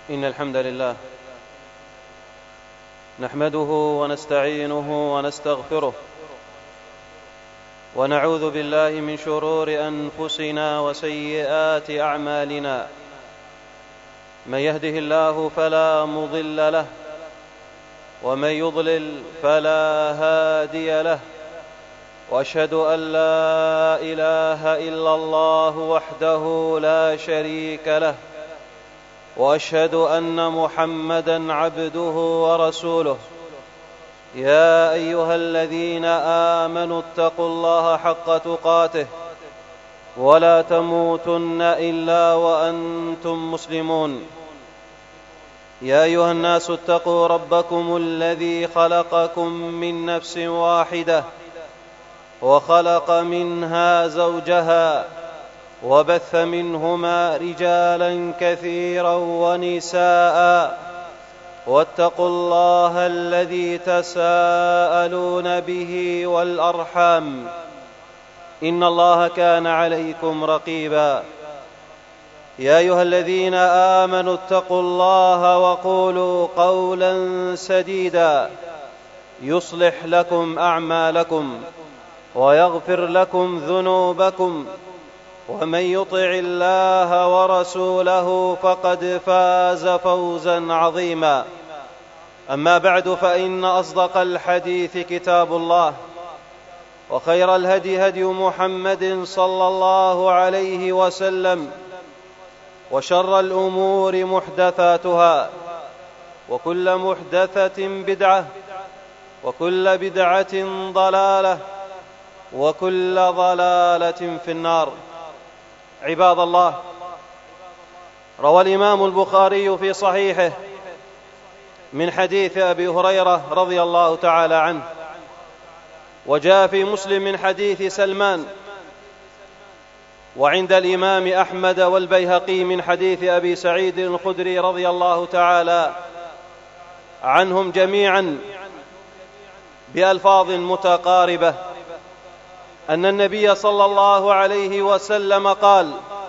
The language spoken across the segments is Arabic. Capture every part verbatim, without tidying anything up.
إن الحمد لله نحمده ونستعينه ونستغفره ونعوذ بالله من شرور أنفسنا وسيئات أعمالنا. من يهده الله فلا مضل له ومن يضلل فلا هادي له، وأشهد أن لا إله إلا الله وحده لا شريك له، وأشهد أن محمدًا عبده ورسوله. يا أيها الذين آمنوا اتقوا الله حق تقاته ولا تموتن إلا وأنتم مسلمون. يا أيها الناس اتقوا ربكم الذي خلقكم من نفس واحدة وخلق منها زوجها وبث منهما رجالا كثيرا ونساء، واتقوا الله الذي تساءلون به والأرحام، إن الله كان عليكم رقيبا. يا أيها الذين آمنوا اتقوا الله وقولوا قولا سديدا يصلح لكم أعمالكم ويغفر لكم ذنوبكم، ومن يطع الله ورسوله فقد فاز فوزا عظيما. أما بعد، فإن أصدق الحديث كتاب الله، وخير الهدي هدي محمد صلى الله عليه وسلم، وشر الأمور محدثاتها، وكل محدثة بدعة، وكل بدعة ضلالة، وكل ضلالة في النار. عباد الله، روى الإمام البخاري في صحيحه من حديث أبي هريرة رضي الله تعالى عنه، وجاء في مسلم من حديث سلمان، وعند الإمام أحمد والبيهقي من حديث أبي سعيد الخدري رضي الله تعالى عنهم جميعا بألفاظ متقاربة أن النبي صلى الله عليه وسلم قال: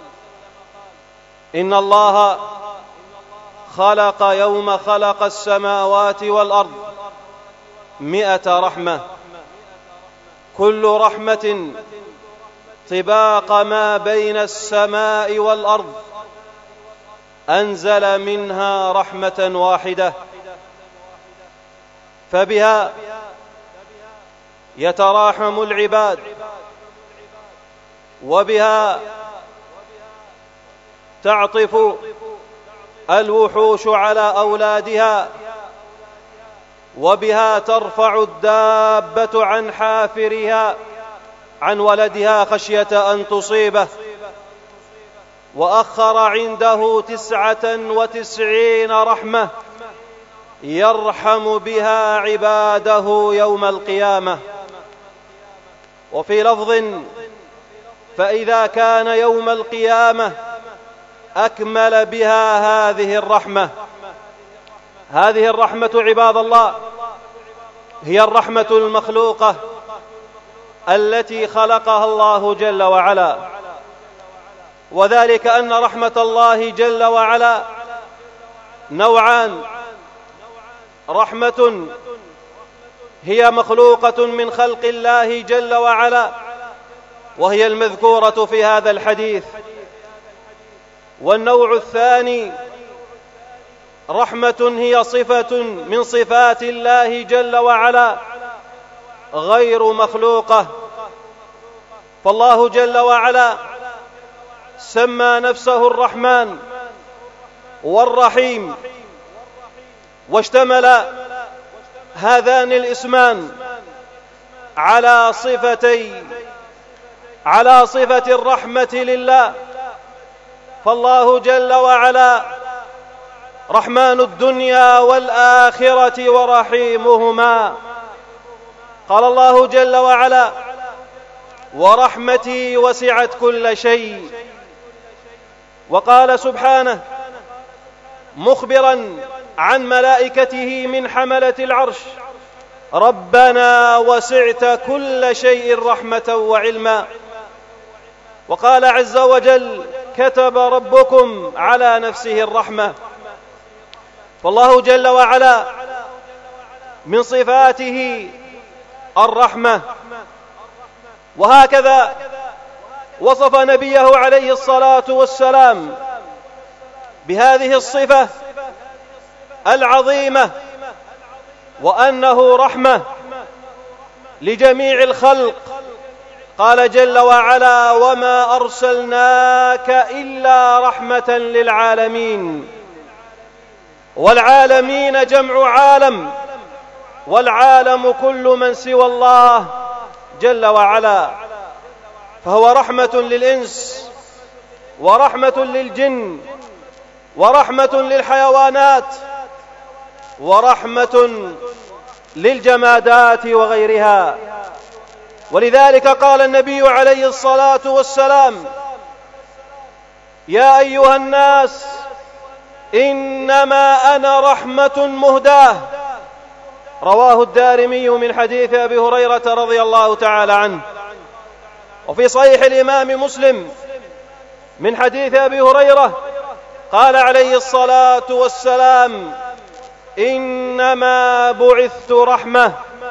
إن الله خلق يوم خلق السماوات والأرض مئة رحمة، كل رحمة طباق ما بين السماء والأرض، أنزل منها رحمة واحدة، فبها يتراحم العباد، وبها تعطف الوحوش على أولادها، وبها ترفع الدابة عن حافرها عن ولدها خشية أن تصيبه. وأخر عنده تسعة وتسعين رحمة يرحم بها عباده يوم القيامة. وفي لفظ: فإذا كان يوم القيامة أكمل بها هذه الرحمة. هذه الرحمة عباد الله هي الرحمة المخلوقة التي خلقها الله جل وعلا، وذلك أن رحمة الله جل وعلا نوعان: رحمة هي مخلوقة من خلق الله جل وعلا، وهي المذكورة في هذا الحديث، والنوع الثاني رحمة هي صفة من صفات الله جل وعلا غير مخلوقة. فالله جل وعلا سمى نفسه الرحمن والرحيم، واشتمل هذان الاسمان على صفتي على صفة الرحمة لله. فالله جل وعلا رحمن الدنيا والآخرة ورحيمهما. قال الله جل وعلا: ورحمتي وسعت كل شيء. وقال سبحانه مخبرا عن ملائكته من حملة العرش: ربنا وسعت كل شيء رحمة وعلما. وقال عز وجل: كتب ربكم على نفسه الرحمة فالله جل وعلا من صفاته الرحمة، وهكذا وصف نبيه عليه الصلاة والسلام بهذه الصفة العظيمة، وأنه رحمة لجميع الخلق. قال جل وعلا: وما أرسلناك إلا رحمة للعالمين. والعالمين جمع عالم، والعالم كل من سوى الله جل وعلا، فهو رحمة للإنس ورحمة للجن ورحمة للحيوانات ورحمة للجمادات وغيرها. ولذلك قال النبي عليه الصلاة والسلام: يا أيها الناس إنما أنا رحمة مهداة. رواه الدارمي من حديث أبي هريرة رضي الله تعالى عنه. وفي صحيح الإمام مسلم من حديث أبي هريرة قال عليه الصلاة والسلام: إنما بعثت رحمة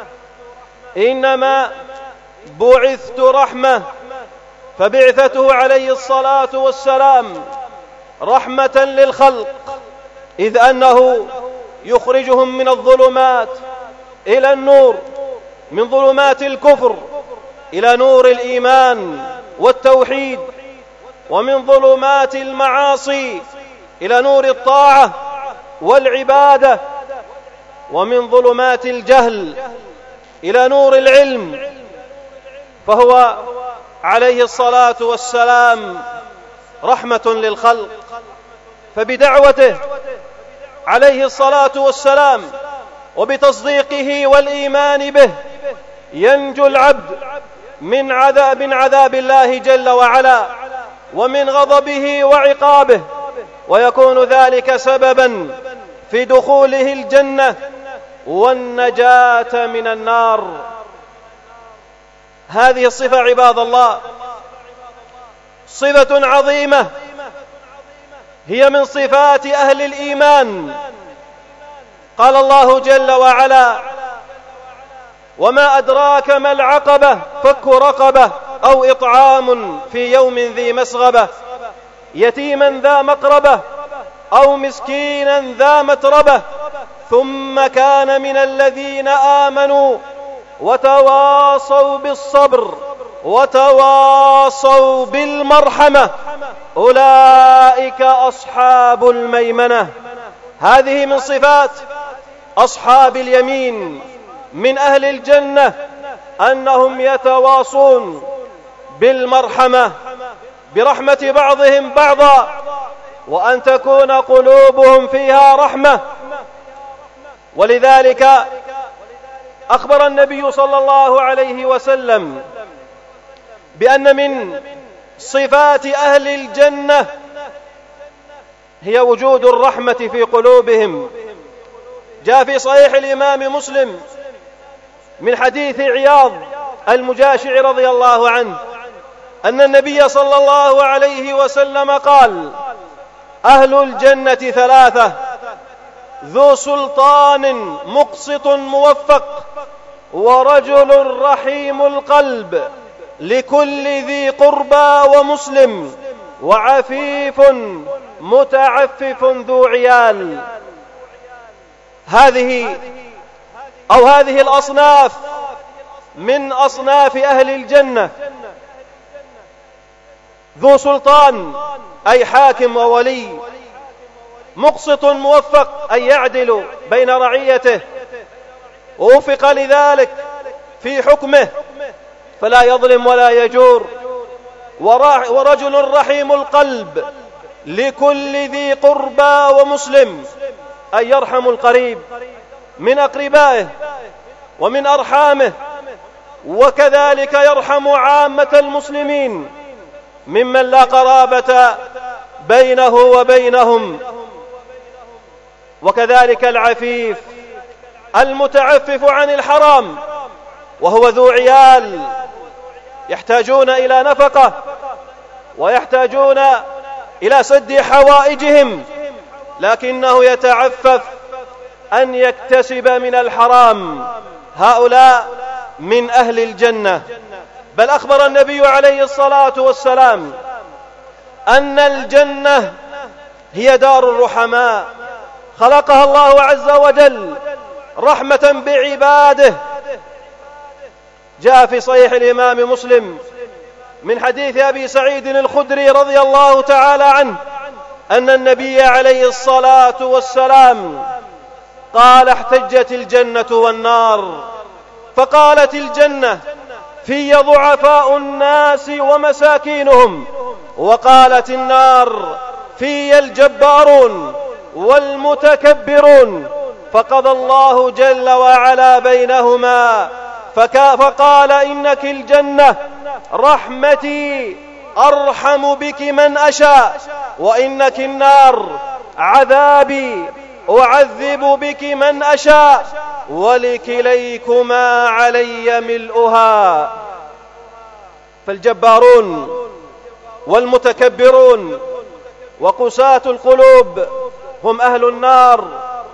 إنما بعثت رحمة. فبعثته عليه الصلاة والسلام رحمة للخلق، إذ أنه يخرجهم من الظلمات إلى النور، من ظلمات الكفر إلى نور الإيمان والتوحيد، ومن ظلمات المعاصي إلى نور الطاعة والعبادة، ومن ظلمات الجهل إلى نور العلم. فهو عليه الصلاة والسلام رحمة للخلق. فبدعوته عليه الصلاة والسلام وبتصديقه والإيمان به ينجو العبد من عذاب من عذاب الله جل وعلا ومن غضبه وعقابه، ويكون ذلك سببا في دخوله الجنة والنجاة من النار. هذه الصفة عباد الله صفة عظيمة، هي من صفات أهل الإيمان. قال الله جل وعلا: وما أدراك ما العقبة، فك رقبة أو إطعام في يوم ذي مسغبة يتيما ذا مقربة أو مسكينا ذا متربة ثم كان من الذين آمنوا وتواصوا بالصبر وتواصوا بالمرحمة أولئك أصحاب الميمنة. هذه من صفات أصحاب اليمين من أهل الجنة، أنهم يتواصون بالمرحمة، برحمة بعضهم بعضا، وأن تكون قلوبهم فيها رحمة. ولذلك أخبر النبي صلى الله عليه وسلم بأن من صفات أهل الجنة هي وجود الرحمة في قلوبهم. جاء في صحيح الإمام مسلم من حديث عياض المجاشع رضي الله عنه أن النبي صلى الله عليه وسلم قال: أهل الجنة ثلاثة: ذو سلطان مقسط موفق، ورجل رحيم القلب لكل ذي قربى ومسلم، وعفيف متعفف ذو عيال. هذه أو هذه الأصناف من أصناف أهل الجنة. ذو سلطان أي حاكم وولي، مقسط موفق أي يعدل بين رعيته ووفق لذلك في حكمه فلا يظلم ولا يجور، ورجل رحيم القلب لكل ذي قربى ومسلم أي يرحم القريب من أقربائه ومن أرحامه، وكذلك يرحم عامة المسلمين ممن لا قرابة بينه وبينهم. وكذلك العفيف المتعفف عن الحرام، وهو ذو عيال يحتاجون إلى نفقة ويحتاجون إلى سد حوائجهم، لكنه يتعفف أن يكتسب من الحرام، هؤلاء من أهل الجنة. بل أخبر النبي عليه الصلاة والسلام أن الجنة هي دار الرحماء، خلقها الله عز وجل رحمة بعباده. جاء في صحيح الإمام مسلم من حديث أبي سعيد الخدري رضي الله تعالى عنه أن النبي عليه الصلاة والسلام قال: احتجت الجنة والنار، فقالت الجنة: في ضعفاء الناس ومساكينهم، وقالت النار: في الجبارون والمتكبرون. فقضى الله جل وعلا بينهما فقال: إنك الجنة رحمتي أرحم بك من أشاء، وإنك النار عذابي أعذب بك من أشاء، ولكليكما علي ملؤها. فالجبارون والمتكبرون وقساة القلوب هم أهل النار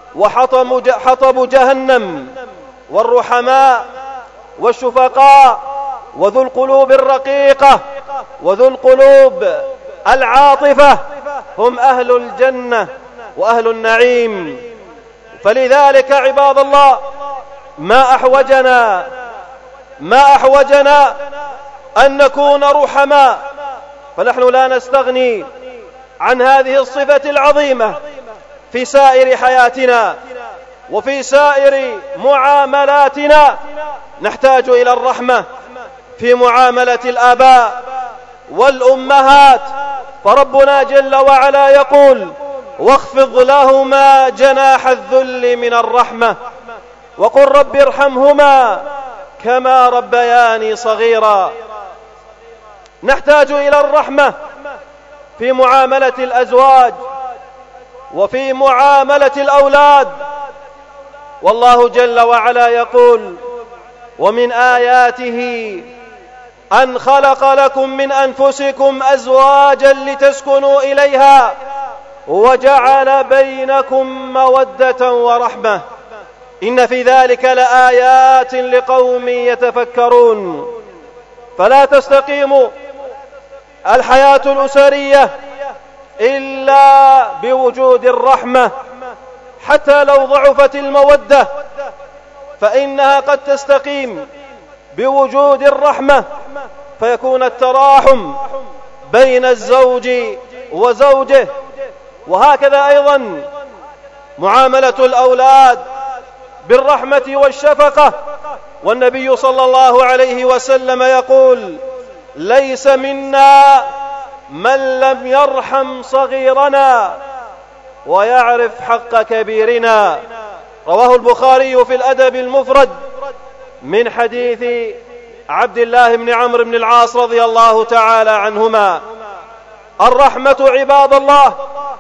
وحطب جهنم، والرحماء والشفقاء وذو القلوب الرقيقة وذو القلوب العاطفة هم أهل الجنة وأهل النعيم. فلذلك عباد الله ما أحوجنا ما أحوجنا أن نكون رحماء، فنحن لا نستغني عن هذه الصفة العظيمة في سائر حياتنا وفي سائر معاملاتنا. نحتاج إلى الرحمة في معاملة الآباء والأمهات، فربنا جل وعلا يقول: واخفض لهما جناح الذل من الرحمة وقل رب ارحمهما كما ربياني صغيرا. نحتاج إلى الرحمة في معاملة الأزواج وفي معاملة الأولاد، والله جل وعلا يقول: ومن آياته أن خلق لكم من أنفسكم أزواجا لتسكنوا إليها وجعل بينكم مودة ورحمة إن في ذلك لآيات لقوم يتفكرون. فلا تستقيم الحياة الأسرية إلا بوجود الرحمة، حتى لو ضعفت المودة فإنها قد تستقيم بوجود الرحمة، فيكون التراحم بين الزوج وزوجه. وهكذا أيضا معاملة الأولاد بالرحمة والشفقة، والنبي صلى الله عليه وسلم يقول: ليس منا من لم يرحم صغيرنا ويعرف حق كبيرنا. رواه البخاري في الأدب المفرد من حديث عبد الله بن عمرو بن العاص رضي الله تعالى عنهما. الرحمة عباد الله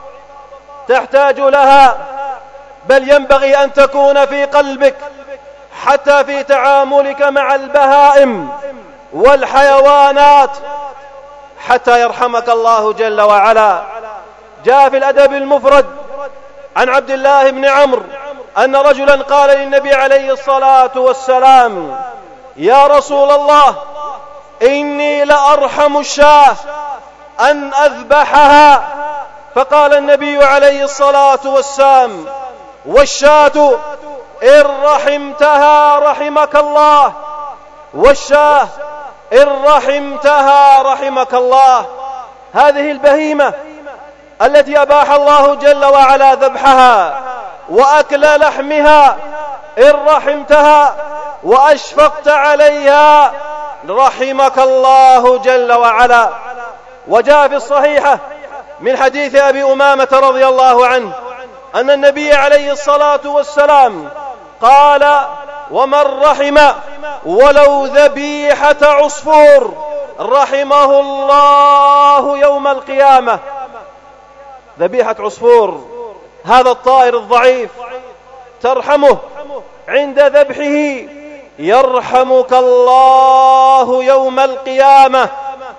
تحتاج لها، بل ينبغي أن تكون في قلبك حتى في تعاملك مع البهائم والحيوانات حتى يرحمك الله جل وعلا. جاء في الأدب المفرد عن عبد الله بن عمرو أن رجلا قال للنبي عليه الصلاة والسلام: يا رسول الله، إني لأرحم الشاة أن أذبحها. فقال النبي عليه الصلاة والسلام: والشاة إن رحمتها رحمك الله، والشاة إن رحمتها رحمك الله. هذه البهيمة التي أباح الله جل وعلا ذبحها وأكل لحمها، إن رحمتها وأشفقت عليها رحمك الله جل وعلا. وجاء في الصحيحة من حديث أبي أمامة رضي الله عنه أن النبي عليه الصلاة والسلام قال: ومن رحم ولو ذبيحة عصفور رحمه الله يوم القيامة. ذبيحة عصفور، هذا الطائر الضعيف، ترحمه عند ذبحه يرحمك الله يوم القيامة.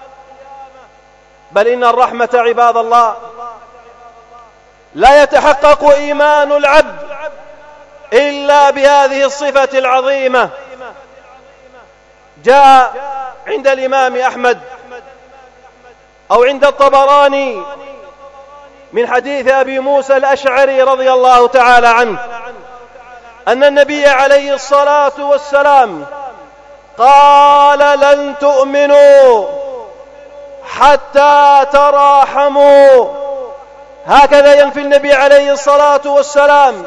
بل إن الرحمة عباد الله لا يتحقق إيمان العبد إلا بهذه الصفة العظيمة. جاء عند الإمام أحمد أو عند الطبراني من حديث أبي موسى الأشعري رضي الله تعالى عنه أن النبي عليه الصلاة والسلام قال: لن تؤمنوا حتى تراحموا. هكذا ينفي النبي عليه الصلاة والسلام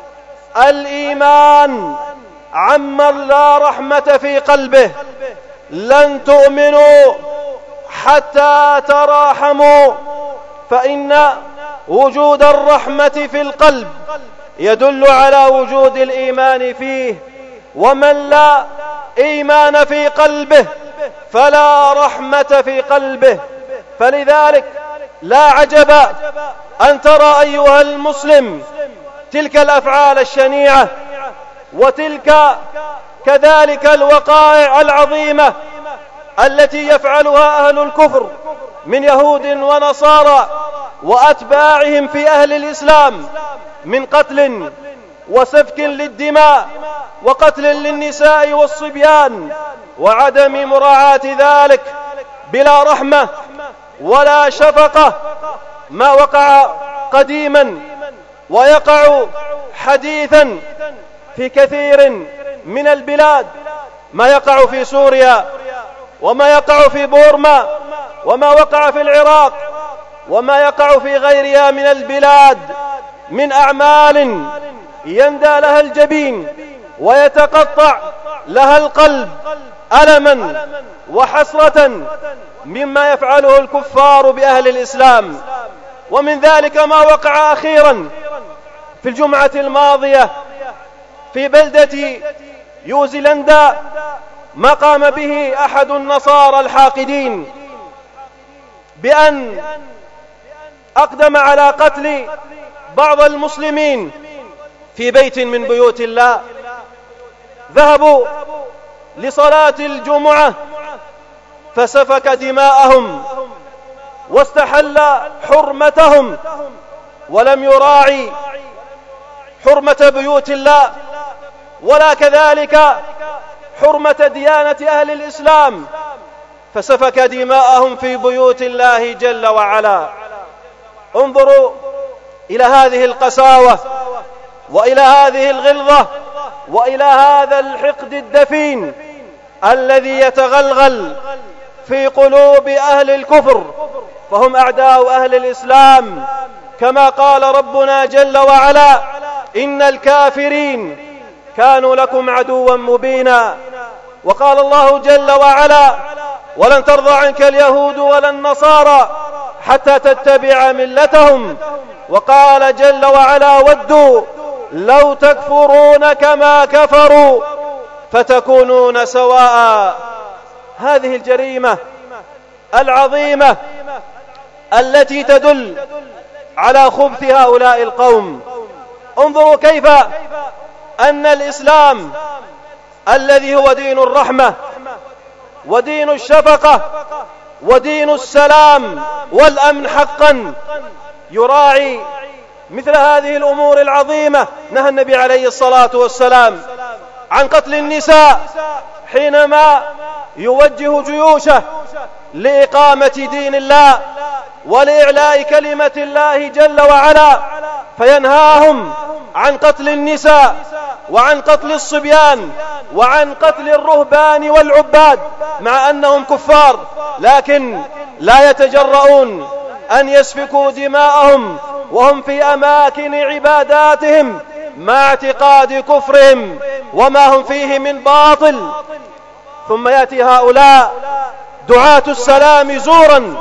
الإيمان عمن لا رحمة في قلبه. لن تؤمنوا حتى تراحموا، فإن وجود الرحمة في القلب يدل على وجود الإيمان فيه، ومن لا إيمان في قلبه فلا رحمة في قلبه. فلذلك لا عجب أن ترى أيها المسلم تلك الأفعال الشنيعة وتلك كذلك الوقائع العظيمة التي يفعلها أهل الكفر من يهود ونصارى وأتباعهم في أهل الإسلام من قتل وسفك للدماء وقتل للنساء والصبيان وعدم مراعاة ذلك بلا رحمة ولا شفقة، ما وقع قديما ويقع حديثا في كثير من البلاد، ما يقع في سوريا وما يقع في بورما وما وقع في العراق وما يقع في غيرها من البلاد من أعمال يندى لها الجبين ويتقطع لها القلب ألما وحسرة مما يفعله الكفار بأهل الإسلام. ومن ذلك ما وقع أخيرا في الجمعة الماضية في بلدة نيوزيلندا، ما قام به أحد النصارى الحاقدين بأن أقدم على قتل بعض المسلمين في بيت من بيوت الله. ذهبوا لصلاة الجمعة فسفك دماءهم واستحل حرمتهم ولم يراعي حرمة بيوت الله ولا كذلك حرمة ديانة أهل الإسلام، فسفك دماءهم في بيوت الله جل وعلا. انظروا إلى هذه القساوة وإلى هذه الغلظة وإلى هذا الحقد الدفين الذي يتغلغل في قلوب أهل الكفر، فهم أعداء أهل الإسلام، كما قال ربنا جل وعلا: إن الكافرين كانوا لكم عدوا مبينا. وقال الله جل وعلا: ولن ترضى عنك اليهود ولا النصارى حتى تتبع ملتهم. وقال جل وعلا: ودوا لو تكفرون كما كفروا فتكونون سواء. هذه الجريمة العظيمة التي تدل على خبث هؤلاء القوم. انظروا كيف أن الإسلام الذي هو دين الرحمة ودين الشفقة ودين السلام والأمن حقا يراعي مثل هذه الأمور العظيمة. نهى النبي عليه الصلاة والسلام عن قتل النساء حينما يوجه جيوشه لإقامة دين الله ولإعلاء كلمة الله جل وعلا، فينهاهم عن قتل النساء وعن قتل الصبيان وعن قتل الرهبان والعباد مع أنهم كفار، لكن لا يتجرؤون أن يسفكوا دماءهم وهم في أماكن عباداتهم مع اعتقاد كفرهم وما هم فيه من باطل. ثم يأتي هؤلاء دعاة السلام زورا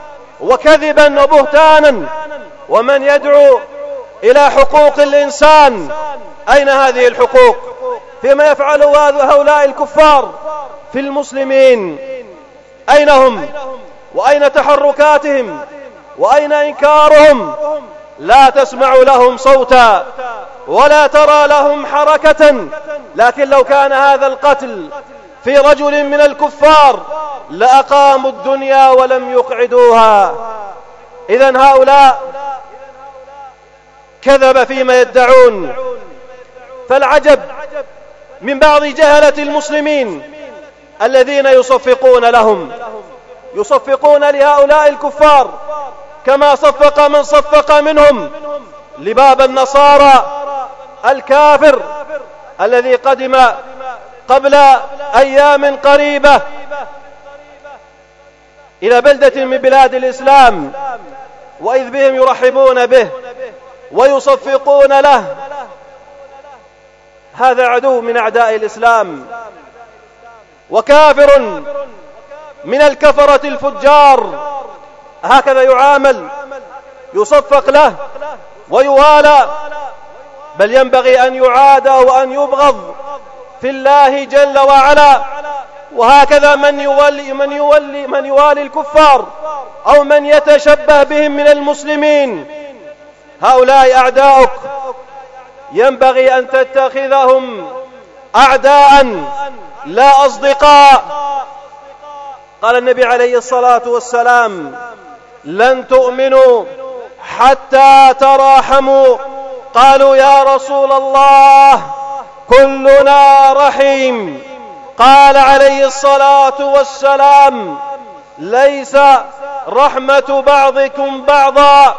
وكذبا وبهتانا، ومن يدعو إلى حقوق الإنسان، أين هذه الحقوق فيما يفعله هؤلاء الكفار في المسلمين؟ أين هم وأين تحركاتهم وأين إنكارهم؟ لا تسمع لهم صوتا ولا ترى لهم حركة. لكن لو كان هذا القتل في رجل من الكفار لأقاموا الدنيا ولم يقعدوها. إذن هؤلاء كذب فيما يدعون، فالعجب من بعض جهلة المسلمين الذين يصفقون لهم، يصفقون لهؤلاء الكفار كما صفق من صفق منهم لباب النصارى الكافر الذي قدم قبل أيام قريبة إلى بلدة من بلاد الإسلام، وإذ بهم يرحبون به ويصفقون له. هذا عدو من أعداء الإسلام وكافر من الكفرة الفجار، هكذا يعامل، يصفق له ويوالى، بل ينبغي أن يعادى وأن يبغض في الله جل وعلا. وهكذا من يولي من يولي من يوالي الكفار أو من يتشبه بهم من المسلمين، هؤلاء أعداؤك، ينبغي أن تتخذهم أعداء لا أصدقاء. قال النبي عليه الصلاة والسلام: لن تؤمنوا حتى تراحموا. قالوا: يا رسول الله كلنا رحيم. قال عليه الصلاة والسلام: ليس رحمة بعضكم بعضا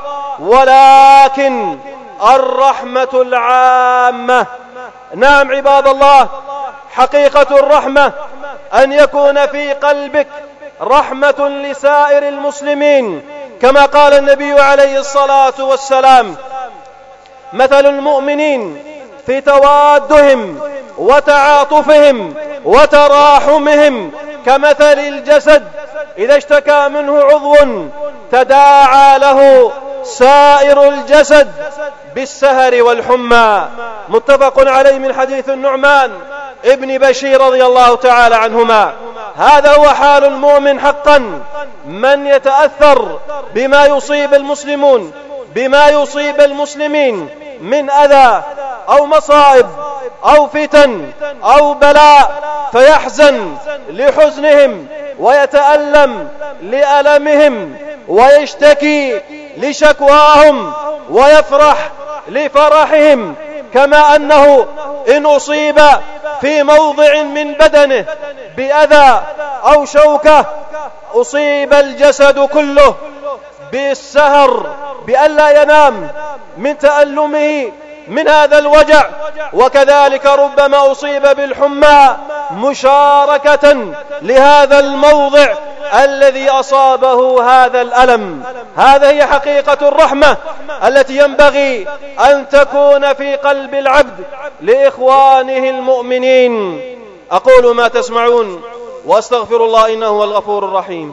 ولكن الرحمة العامة. نعم عباد الله، حقيقة الرحمة أن يكون في قلبك رحمة لسائر المسلمين، كما قال النبي عليه الصلاة والسلام: مثل المؤمنين في توادهم وتعاطفهم وتراحمهم كمثل الجسد إذا اشتكى منه عضو تداعى له سائر الجسد بالسهر والحمى. متفق عليه من حديث النعمان ابن بشير رضي الله تعالى عنهما. هذا هو حال المؤمن حقا، من يتأثر بما يصيب المسلمون بما يصيب المسلمين من أذى أو مصائب أو فتن أو بلاء فيحزن لحزنهم ويتألم لألمهم ويشتكي لشكواهم ويفرح لفرحهم، كما أنه إن أصيب في موضع من بدنه بأذى أو شوكة أصيب الجسد كله بالسهر بألا ينام من تألمه من هذا الوجع، وكذلك ربما أصيب بالحمى مشاركة لهذا الموضع الذي أصابه هذا الألم. هذا هي حقيقة الرحمة التي ينبغي أن تكون في قلب العبد لإخوانه المؤمنين. أقول ما تسمعون وأستغفر الله إنه هو الغفور الرحيم.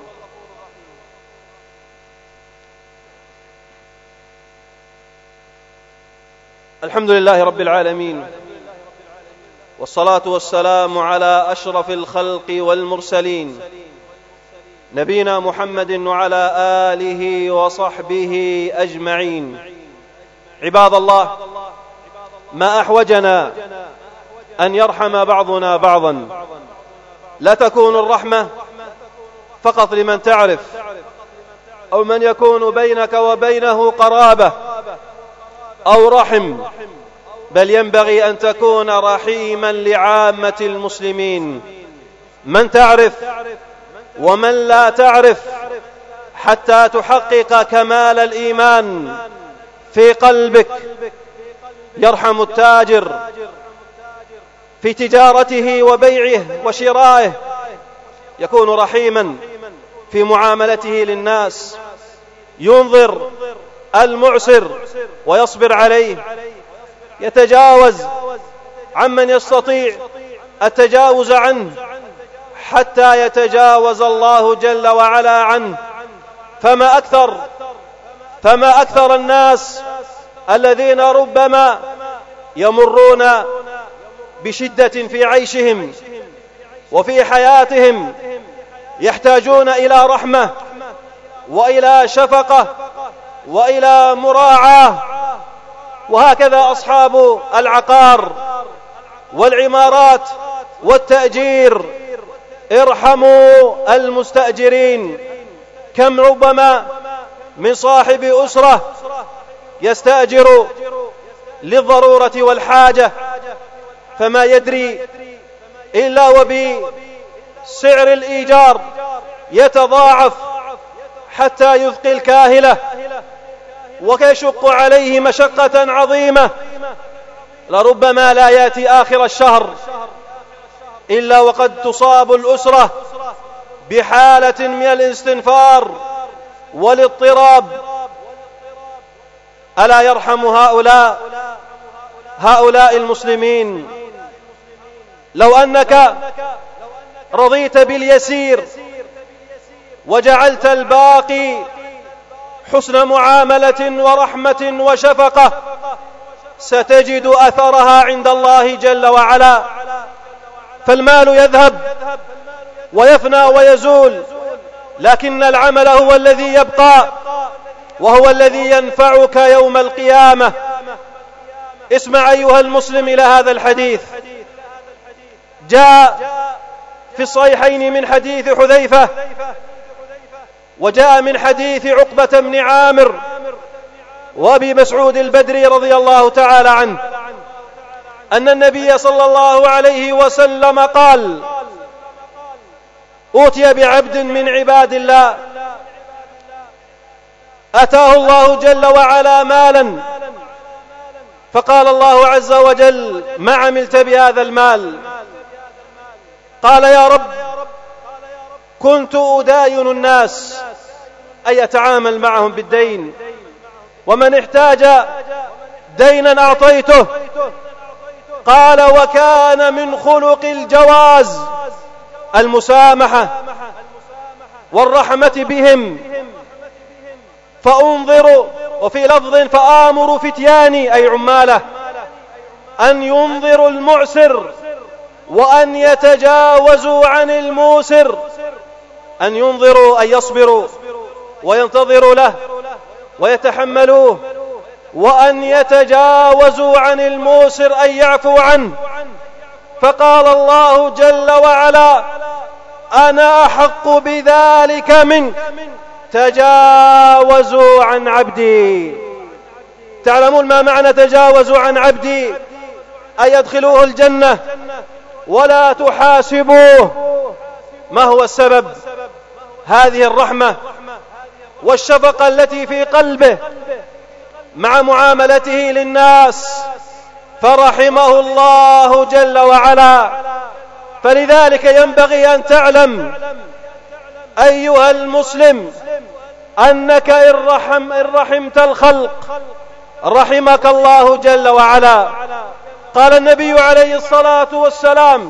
الحمد لله رب العالمين، والصلاة والسلام على أشرف الخلق والمرسلين، نبينا محمد وعلى آله وصحبه أجمعين. عباد الله، ما أحوجنا أن يرحم بعضنا بعضا. لا تكون الرحمة فقط لمن تعرف أو من يكون بينك وبينه قرابة أو رحم، بل ينبغي أن تكون رحيما لعامة المسلمين، من تعرف ومن لا تعرف، حتى تحقق كمال الإيمان في قلبك. يرحم التاجر في تجارته وبيعه وشرائه، يكون رحيما في معاملته للناس، ينظر المعسر ويصبر عليه، يتجاوز عمن يستطيع التجاوز عنه حتى يتجاوز الله جل وعلا عنه. فما أكثر فما أكثر الناس الذين ربما يمرون بشدة في عيشهم وفي حياتهم، يحتاجون إلى رحمة وإلى شفقة وإلى مراعاة. وهكذا أصحاب العقار والعمارات والتأجير، ارحموا المستأجرين. كم ربما من صاحب أسرة يستأجر للضرورة والحاجة فما يدري إلا وبسعر الإيجار يتضاعف حتى يثقل الكاهلة ويشق عليه مشقة عظيمة. لربما لا يأتي آخر الشهر إلا وقد تصاب الأسرة بحالة من الاستنفار والاضطراب. ألا يرحم هؤلاء هؤلاء المسلمين. لو أنك رضيت باليسير وجعلت الباقي حسن معاملة ورحمة وشفقة ستجد أثرها عند الله جل وعلا. فالمال يذهب ويفنى ويزول، لكن العمل هو الذي يبقى وهو الذي ينفعك يوم القيامة. اسمع أيها المسلم إلى هذا الحديث. جاء في الصحيحين من حديث حذيفة، وجاء من حديث عقبة بن عامر وأبي مسعود البدري رضي الله تعالى عنه أن النبي صلى الله عليه وسلم قال: أوتي بعبد من عباد الله أتاه الله جل وعلا مالا، فقال الله عز وجل: ما عملت بهذا المال؟ قال: يا رب كنت أداين الناس، أي أتعامل معهم بالدين، ومن احتاج دينا أعطيته. قال: وكان من خلق الجواز المسامحة والرحمة بهم، فأنظر، وفي لفظ فآمر فتياني أي عماله أن ينظروا المعسر وأن يتجاوزوا عن الموسر. أن ينظروا أن يصبروا وينتظروا له ويتحملوه، وأن يتجاوزوا عن الموسر أن يعفو عنه. فقال الله جل وعلا: أنا أحق بذلك منك، تجاوزوا عن عبدي. تعلمون ما معنى تجاوزوا عن عبدي؟ أن يدخلوه الجنة ولا تحاسبوه. ما هو السبب؟ هذه الرحمة والشفقة التي في قلبه مع معاملته للناس، فرحمه الله جل وعلا. فلذلك ينبغي أن تعلم أيها المسلم أنك إن رحم إن رحمت الخلق رحمك الله جل وعلا. قال النبي عليه الصلاة والسلام: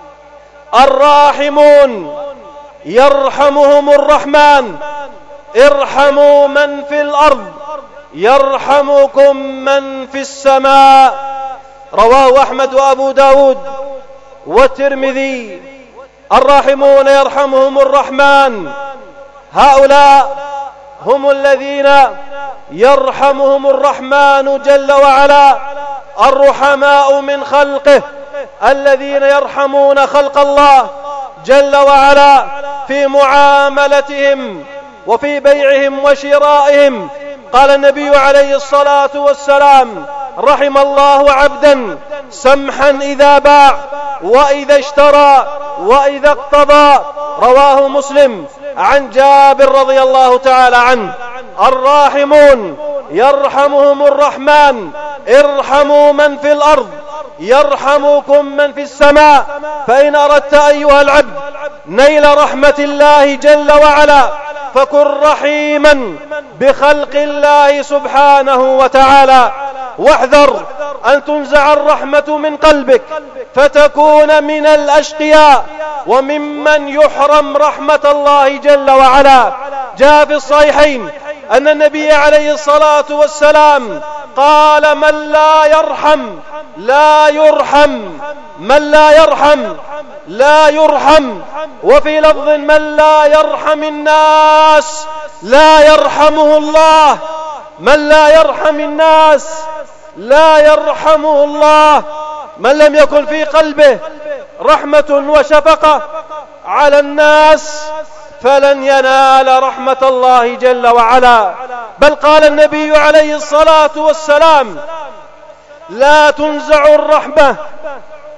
الراحمون يرحمهم الرحمن، ارحموا من في الأرض يرحمكم من في السماء. رواه أحمد وأبو داود والترمذي. الراحمون يرحمهم الرحمن، هؤلاء هم الذين يرحمهم الرحمن جل وعلا، الرحماء من خلقه الذين يرحمون خلق الله جل وعلا في معاملتهم وفي بيعهم وشرائهم. قال النبي عليه الصلاة والسلام: رحم الله عبدا سمحا إذا باع وإذا اشترى وإذا اقتضى. رواه مسلم عن جابر رضي الله تعالى عنه: الراحمون يرحمهم الرحمن، ارحموا من في الأرض يرحمكم من في السماء. فإن أردت أيها العبد نيل رحمة الله جل وعلا فكن رحيما بخلق الله سبحانه وتعالى، واحذر أن تنزع الرحمة من قلبك فتكون من الأشقياء وممن يحرم رحمة الله جل وعلا. جاء في الصحيحين أن النبي عليه الصلاة والسلام قال: من لا يرحم لا يرحم، من لا يرحم لا يرحم. وفي لفظ: من لا يرحم الناس لا يرحمه الله، من لا يرحم الناس لا يرحمه الله. من لم يكن في قلبه رحمة وشفقة على الناس فلن ينال رحمة الله جل وعلا. بل قال النبي عليه الصلاة والسلام: لا تنزع الرحمة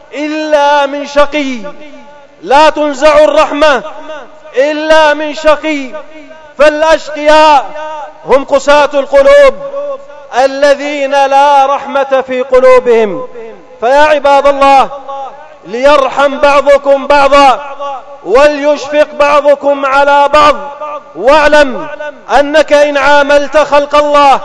إلا من شقي، لا تنزع الرحمة إلا من شقي. فالأشقياء هم قساة القلوب الذين لا رحمة في قلوبهم. فيا عباد الله، ليرحم بعضكم بعضا وليشفق بعضكم على بعض، واعلم أنك إن عاملت خلق الله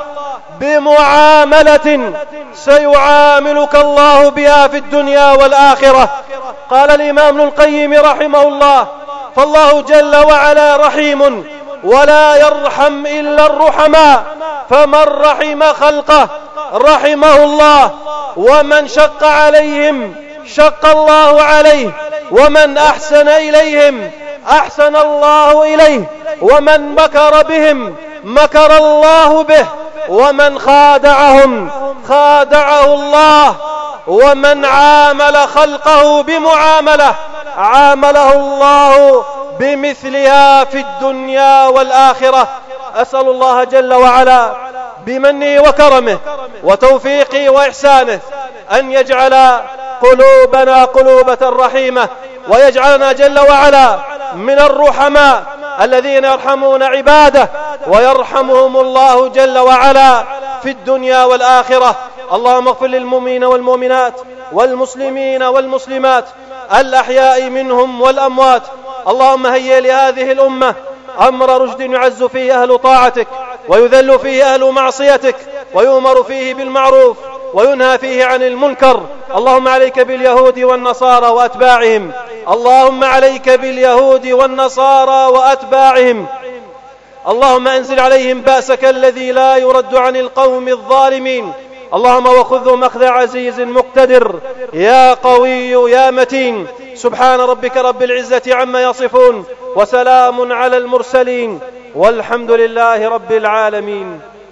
بمعاملة سيعاملك الله بها في الدنيا والآخرة. قال الإمام ابن القيم رحمه الله: فالله جل وعلا رحيم ولا يرحم إلا الرحماء، فمن رحم خلقه رحمه الله، ومن شق عليهم شق الله عليه، ومن أحسن إليهم أحسن الله إليه، ومن مكر بهم مكر الله به، ومن خادعهم خادعه الله، ومن عامل خلقه بمعاملة عامله الله بمثلها في الدنيا والآخرة. أسأل الله جل وعلا بمنه وكرمه وتوفيقه وإحسانه أن يجعل قلوبنا قلوبة رحيمة، ويجعلنا جل وعلا من الرحماء الذين يرحمون عباده ويرحمهم الله جل وعلا في الدنيا والآخرة. اللهم اغفر للمؤمنين والمؤمنات والمسلمين والمسلمات الأحياء منهم والأموات. اللهم هيئ لهذه الأمة أمر رشد يعز فيه أهل طاعتك ويذل فيه أهل معصيتك، ويؤمر فيه بالمعروف وينهى فيه عن المنكر. اللهم عليك باليهود والنصارى وأتباعهم، اللهم عليك باليهود والنصارى وأتباعهم. اللهم أنزل عليهم بأسك الذي لا يرد عن القوم الظالمين. اللهم وخذهم أخذ عزيز مقتدر، يا قوي يا متين. سبحان ربك رب العزة عما يصفون، وسلام على المرسلين، والحمد لله رب العالمين.